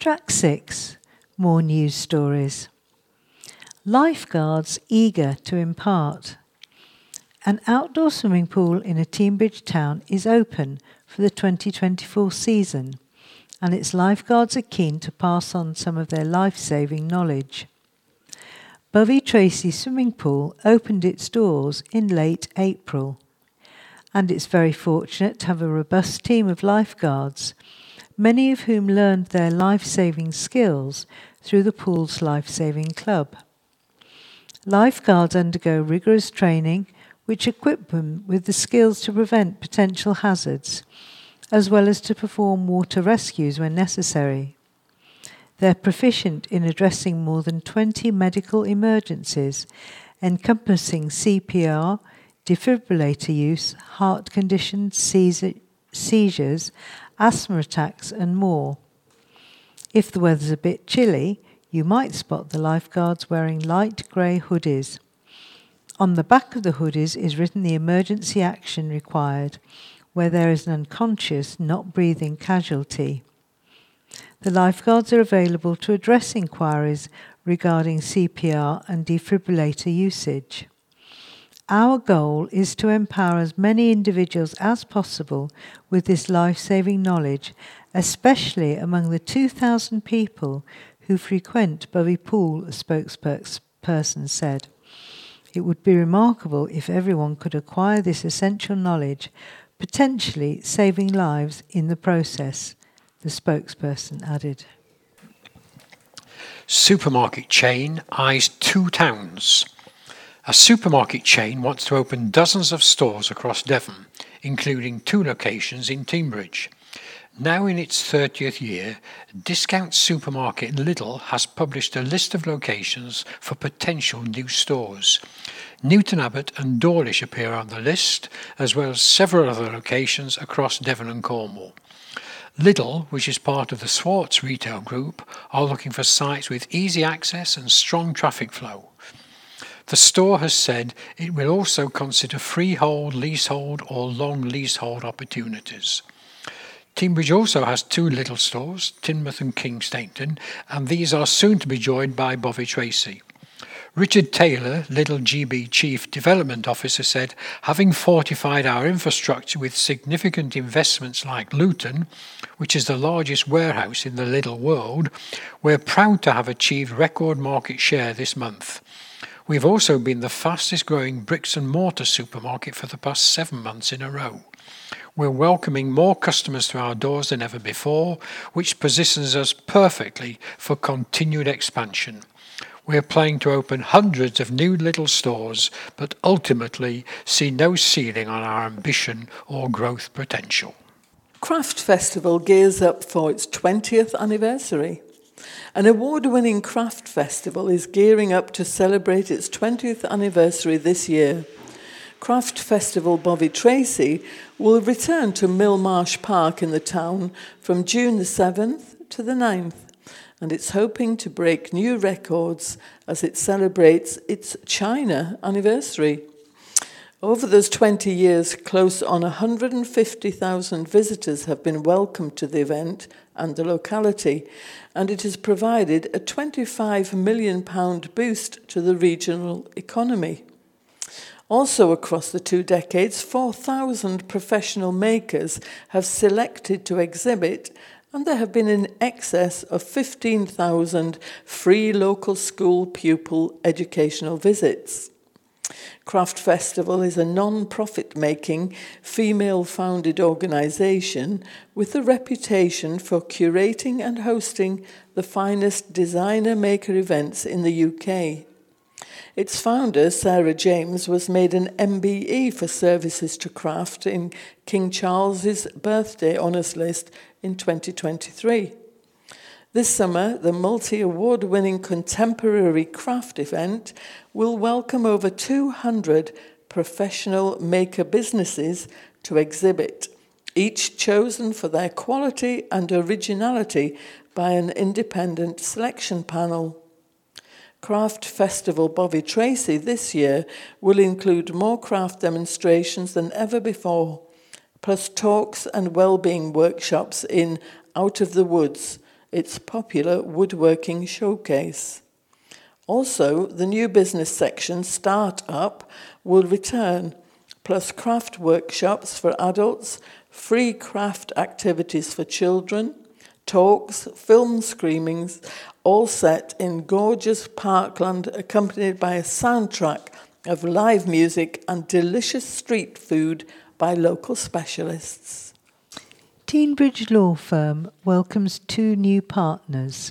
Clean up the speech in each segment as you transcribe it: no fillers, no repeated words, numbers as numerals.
Track 6. More news stories. Lifeguards eager to impart. An outdoor swimming pool in a Teignbridge town is open for the 2024 season, and its lifeguards are keen to pass on some of their life-saving knowledge. Bovey Tracy Swimming Pool opened its doors in late April, and it's very fortunate to have a robust team of lifeguards, many of whom learned their life-saving skills through the pool's Life-Saving Club. Lifeguards undergo rigorous training which equip them with the skills to prevent potential hazards, as well as to perform water rescues when necessary. They're proficient in addressing more than 20 medical emergencies, encompassing CPR, defibrillator use, heart conditions, seizures, asthma attacks and more. If the weather's a bit chilly, you might spot the lifeguards wearing light grey hoodies. On the back of the hoodies is written the emergency action required, where there is an unconscious, not breathing casualty. The lifeguards are available to address inquiries regarding CPR and defibrillator usage. Our goal is to empower as many individuals as possible with this life-saving knowledge, especially among the 2,000 people who frequent Bovey Pool, a spokesperson said. It would be remarkable if everyone could acquire this essential knowledge, potentially saving lives in the process, the spokesperson added. Supermarket chain eyes 2 towns. A supermarket chain wants to open dozens of stores across Devon, including 2 locations in Teignbridge. Now in its 30th year, discount supermarket Lidl has published a list of locations for potential new stores. Newton Abbot and Dawlish appear on the list, as well as several other locations across Devon and Cornwall. Lidl, which is part of the Swartz retail group, are looking for sites with easy access and strong traffic flow. The store has said it will also consider freehold, leasehold or long leasehold opportunities. Teignbridge also has 2 Lidl stores, Teignmouth and King Stainton, and these are soon to be joined by Bovey Tracy. Richard Taylor, Lidl GB Chief Development Officer, said, having fortified our infrastructure with significant investments like Luton, which is the largest warehouse in the Lidl world, we're proud to have achieved record market share this month. We've also been the fastest growing bricks and mortar supermarket for the past 7 months in a row. We're welcoming more customers to our doors than ever before, which positions us perfectly for continued expansion. We're planning to open hundreds of new Lidl stores, but ultimately see no ceiling on our ambition or growth potential. Craft Festival gears up for its 20th anniversary. An award-winning craft festival is gearing up to celebrate its 20th anniversary this year. Craft Festival Bovey Tracy will return to Millmarsh Park in the town from June the 7th to the 9th, and it's hoping to break new records as it celebrates its China anniversary. Over those 20 years, close on 150,000 visitors have been welcomed to the event and the locality, and it has provided a £25 million boost to the regional economy. Also across the 2 decades, 4,000 professional makers have selected to exhibit, and there have been in excess of 15,000 free local school pupil educational visits. Craft Festival is a non-profit-making, female-founded organisation with a reputation for curating and hosting the finest designer-maker events in the UK. Its founder, Sarah James, was made an MBE for services to craft in King Charles's birthday honours list in 2023. This summer, the multi-award-winning contemporary craft event will welcome over 200 professional maker businesses to exhibit, each chosen for their quality and originality by an independent selection panel. Craft Festival Bovey Tracy this year will include more craft demonstrations than ever before, plus talks and wellbeing workshops in Out of the Woods, its popular woodworking showcase. Also, the new business section, Start Up, will return, plus craft workshops for adults, free craft activities for children, talks, film screenings, all set in gorgeous parkland accompanied by a soundtrack of live music and delicious street food by local specialists. Teignbridge Law Firm welcomes 2 new partners.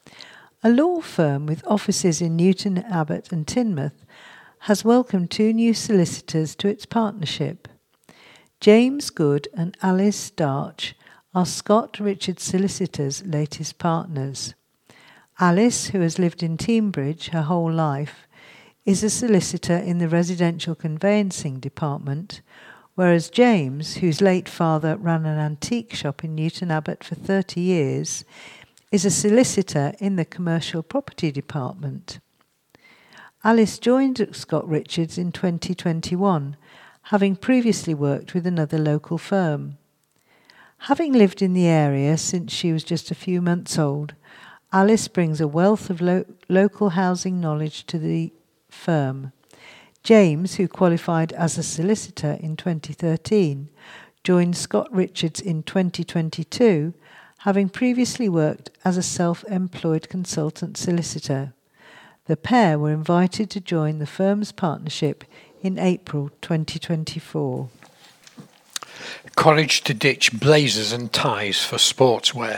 A law firm with offices in Newton Abbot and Teignmouth has welcomed 2 new solicitors to its partnership. James Good and Alice Starch are Scott Richards Solicitors' latest partners. Alice, who has lived in Teignbridge her whole life, is a solicitor in the residential conveyancing department, whereas James, whose late father ran an antique shop in Newton Abbot for 30 years, is a solicitor in the commercial property department. Alice joined Scott Richards in 2021, having previously worked with another local firm. Having lived in the area since she was just a few months old, Alice brings a wealth of local housing knowledge to the firm. James, who qualified as a solicitor in 2013, joined Scott Richards in 2022, having previously worked as a self-employed consultant solicitor. The pair were invited to join the firm's partnership in April 2024. College to ditch blazers and ties for sportswear.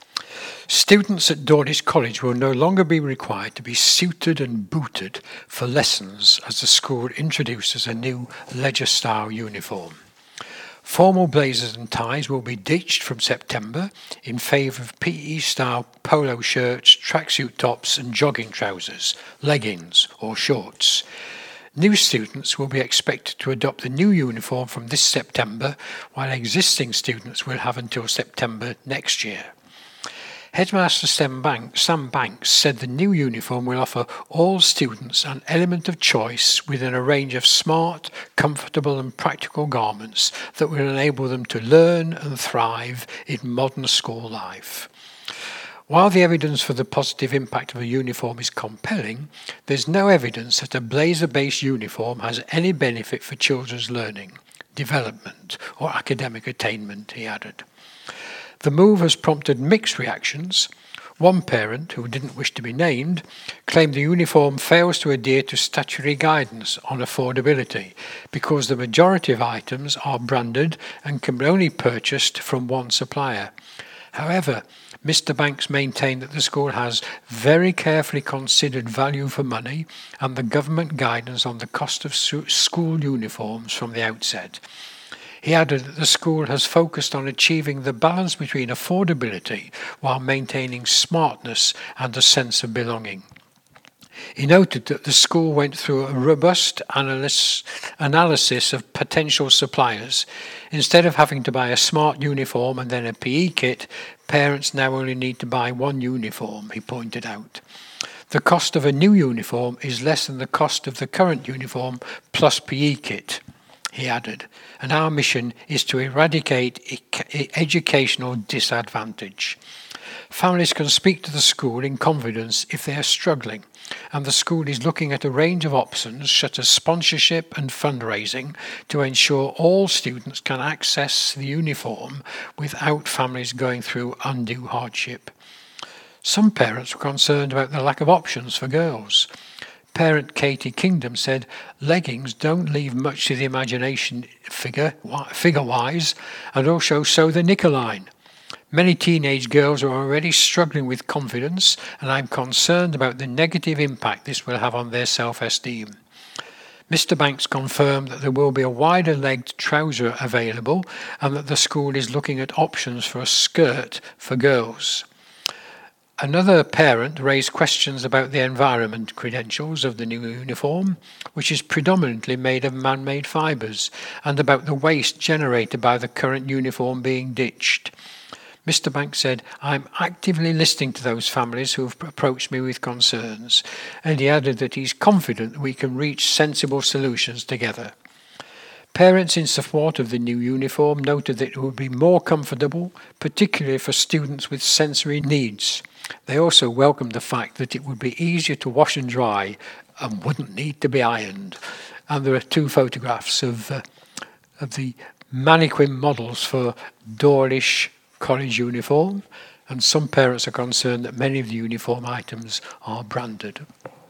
Students at Dordis College will no longer be required to be suited and booted for lessons as the school introduces a new leisure-style uniform. Formal blazers and ties will be ditched from September in favour of PE-style polo shirts, tracksuit tops and jogging trousers, leggings or shorts. New students will be expected to adopt the new uniform from this September, while existing students will have until September next year. Headmaster Sam Banks said the new uniform will offer all students an element of choice within a range of smart, comfortable and practical garments that will enable them to learn and thrive in modern school life. While the evidence for the positive impact of a uniform is compelling, there's no evidence that a blazer-based uniform has any benefit for children's learning, development or academic attainment, he added. The move has prompted mixed reactions. One parent, who didn't wish to be named, claimed the uniform fails to adhere to statutory guidance on affordability because the majority of items are branded and can be only purchased from one supplier. However, Mr. Banks maintained that the school has very carefully considered value for money and the government guidance on the cost of school uniforms from the outset. He added that the school has focused on achieving the balance between affordability while maintaining smartness and a sense of belonging. He noted that the school went through a robust analysis of potential suppliers. Instead of having to buy a smart uniform and then a PE kit, parents now only need to buy one uniform, he pointed out. The cost of a new uniform is less than the cost of the current uniform plus PE kit, he added, and our mission is to eradicate educational disadvantage. Families can speak to the school in confidence if they are struggling, and the school is looking at a range of options such as sponsorship and fundraising to ensure all students can access the uniform without families going through undue hardship. Some parents were concerned about the lack of options for girls. Parent Katie Kingdom said, leggings don't leave much to the imagination figure-wise, and also so the knicker line. Many teenage girls are already struggling with confidence, and I'm concerned about the negative impact this will have on their self-esteem. Mr. Banks confirmed that there will be a wider-legged trouser available and that the school is looking at options for a skirt for girls. Another parent raised questions about the environment credentials of the new uniform, which is predominantly made of man-made fibres, and about the waste generated by the current uniform being ditched. Mr. Banks said, I'm actively listening to those families who have approached me with concerns, and he added that he's confident we can reach sensible solutions together. Parents in support of the new uniform noted that it would be more comfortable, particularly for students with sensory needs. They also welcomed the fact that it would be easier to wash and dry and wouldn't need to be ironed. And there are 2 photographs of the mannequin models for Dawlish College uniform, and some parents are concerned that many of the uniform items are branded.